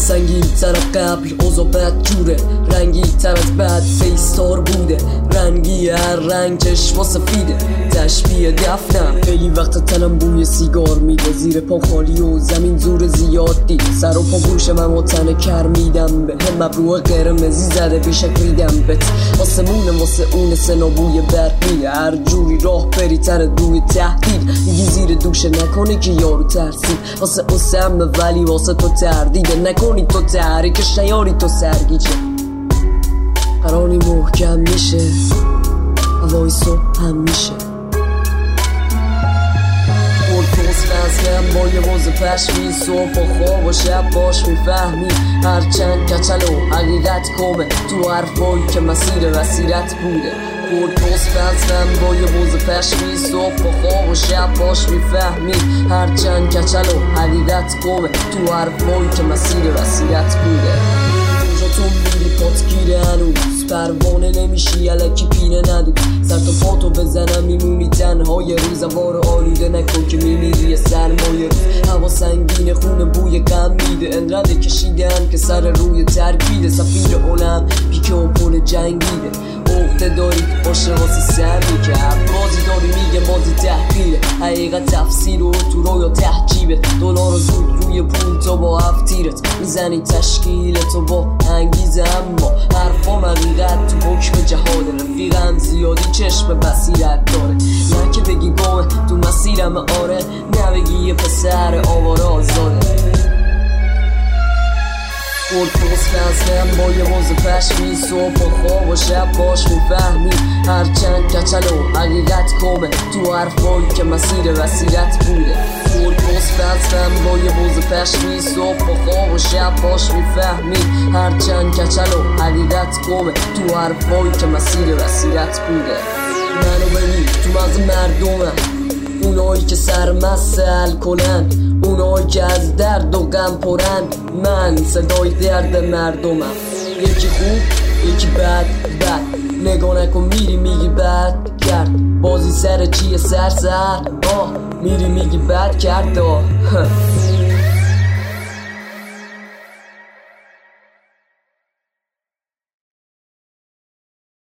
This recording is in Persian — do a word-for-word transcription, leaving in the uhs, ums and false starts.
سنگین تر قبل اوضاع بد جوره، رنگی تر از بد فیستار بوده، رنگی هر رنگ چشم و سفیده، تشبیه دفنم خیلی وقت تنم بوی سیگار میده، زیر پا خالی و زمین زور زیاد دید، سر و پا گوش من و تن کر میدم به هم ابرو قرمزی زده بیشک ریدم بت آسمونه واسه اون سنابوی برق میده، هر جوری راه بری تر دوی تهدید میگی زیر دوشه نکنه که یارو ترسید، واسه اون سمه ولی واسه تو تردیده، نکنی تو تحریکش نیاری تو سرگیجه، قراری محکم میشه هوای صبح هم میشه توز فصلم با یه موز پشمی، صبح و خواب و شب باش میفهمی، هرچند کچل و حقیقت کمه تو حرفایی که مسیر وسیرت بوده، توز فصلم با یه موز پشمی، صبح و خواب و شب باش میفهمی، هرچند کچل و حقیقت کمه تو حرفایی که مسیر وسیرت بوده، تو میری پات گیره هنوز پروانه نمیشی الکی پینه ندود، سر تا پاتو بزنم میمونی تنها یه روز، وار آلوده نکن که میمیری سرمایه روز، هوا سنگین خونه بوی غم میده، انقدر کشیدن که سر روی ترکیده، سفیر علم پیکه و پل جنگیده، عقده داری باشه واسه سمی که بازی داری میگه بازی تحقیره، حقیقت تفسیر و تو رویا تحجیبه، دلار زود روی پول تو با هفتیرت میزنی تشکیل تو با انگیزه، اما حرفام حقیقت تو حکم جهاده، رفیقم زیادی چشم بصیرت داره، نه که بگی گمه تو مسیرم آره، نه بگی یه پسر آواره آزاده، توز فصلم با یه موز پشمی، صبح و خواب و شب باش میفهمی، هرچند کچل و حقیقت کمه تو حرفایی که مسیر وسیرت بوده، توز فصلم با یه موز پشمی، صبح و خواب و شب باش میفهمی، هرچند کچل و حقیقت کمه تو حرفایی که مسیر وسیرت بوده، منو ببین تو مغز مردمم، اونایی که سرمست الکلن، اونایی که از درد و غم پرن، من صدای درد مردمم، یکی خوب یکی بد بد، نگاه نکن میری میگی بد کرد، بازی سر چیه سر سر آه میری میگی بد کرد آه